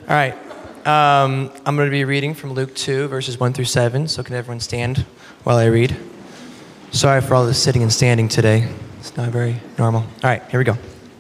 All right. I'm going to be reading from Luke 2, verses 1 through 7. So can everyone stand while I read? Sorry for all the sitting and standing today. It's not very normal. All right, here we go.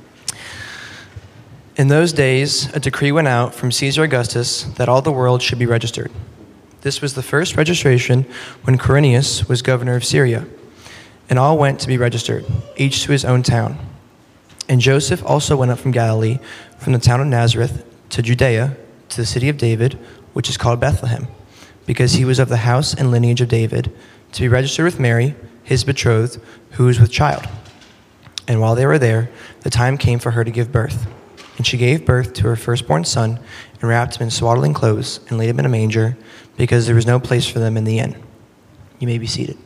In those days, a decree went out from Caesar Augustus that all the world should be registered. This was the first registration when Quirinius was governor of Syria, and all went to be registered, each to his own town. And Joseph also went up from Galilee, from the town of Nazareth to Judea, to the city of David, which is called Bethlehem, because he was of the house and lineage of David, to be registered with Mary, his betrothed, who was with child. And while they were there, the time came for her to give birth. And she gave birth to her firstborn son, and wrapped him in swaddling clothes, and laid him in a manger, because there was no place for them in the inn. You may be seated.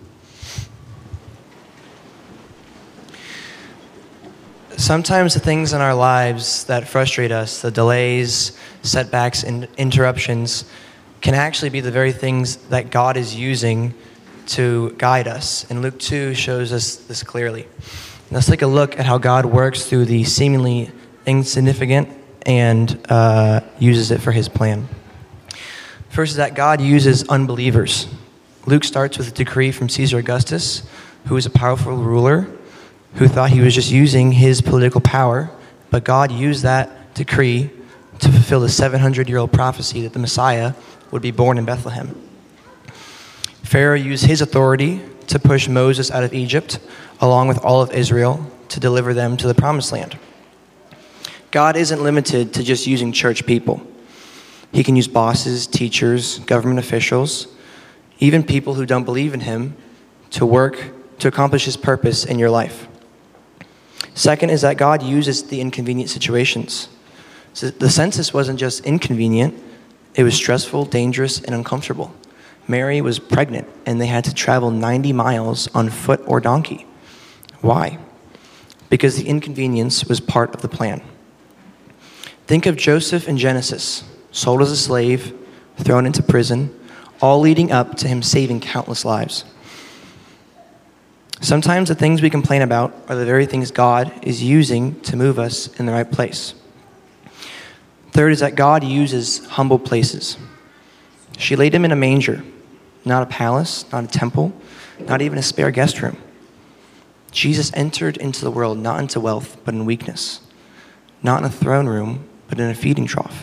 Sometimes the things in our lives that frustrate us, the delays, setbacks, and interruptions, can actually be the very things that God is using to guide us. And Luke 2 shows us this clearly. Let's take a look at how God works through the seemingly insignificant and uses it for his plan. First is that God uses unbelievers. Luke starts with a decree from Caesar Augustus, who was a powerful ruler who thought he was just using his political power, but God used that decree to fulfill the 700-year-old prophecy that the Messiah would be born in Bethlehem. Pharaoh used his authority to push Moses out of Egypt, along with all of Israel, to deliver them to the Promised Land. God isn't limited to just using church people. He can use bosses, teachers, government officials, even people who don't believe in him, to work to accomplish his purpose in your life. Second is that God uses the inconvenient situations. So the census wasn't just inconvenient, it was stressful, dangerous, and uncomfortable. Mary was pregnant, and they had to travel 90 miles on foot or donkey. Why? Because the inconvenience was part of the plan. Think of Joseph in Genesis, sold as a slave, thrown into prison, all leading up to him saving countless lives. Sometimes the things we complain about are the very things God is using to move us in the right place. Third is that God uses humble places. She laid him in a manger, not a palace, not a temple, not even a spare guest room. Jesus entered into the world not into wealth, but in weakness, not in a throne room, but in a feeding trough.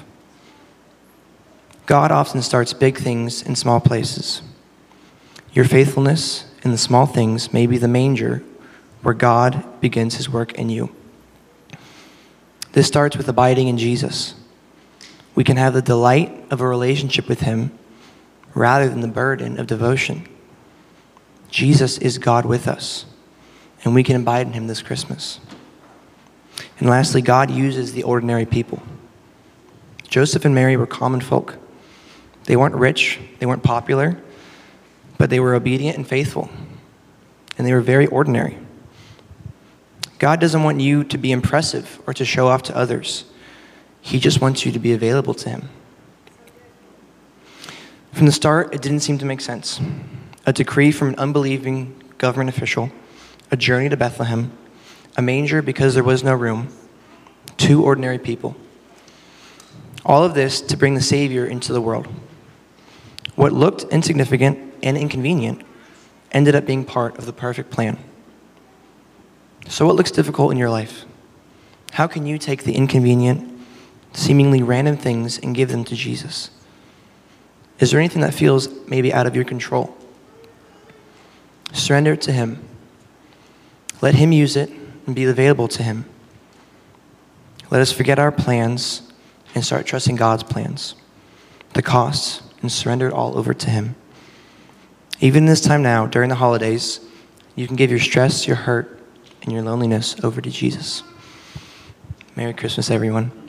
God often starts big things in small places. Your faithfulness in the small things may be the manger where God begins his work in you. This starts with abiding in Jesus. We can have the delight of a relationship with him rather than the burden of devotion. Jesus is God with us, and we can abide in him this Christmas. And lastly, God uses the ordinary people. Joseph and Mary were common folk. They weren't rich, they weren't popular, but they were obedient and faithful, and they were very ordinary. God doesn't want you to be impressive or to show off to others. He just wants you to be available to him. From the start, it didn't seem to make sense. A decree from an unbelieving government official, a journey to Bethlehem, a manger because there was no room, two ordinary people. All of this to bring the Savior into the world. What looked insignificant and inconvenient ended up being part of the perfect plan. So what looks difficult in your life? How can you take the inconvenient, seemingly random things and give them to Jesus? Is there anything that feels maybe out of your control? Surrender it to him. Let him use it and be available to him. Let us forget our plans and start trusting God's plans, the costs, and surrender it all over to him. Even this time now, during the holidays, you can give your stress, your hurt, and your loneliness over to Jesus. Merry Christmas, everyone.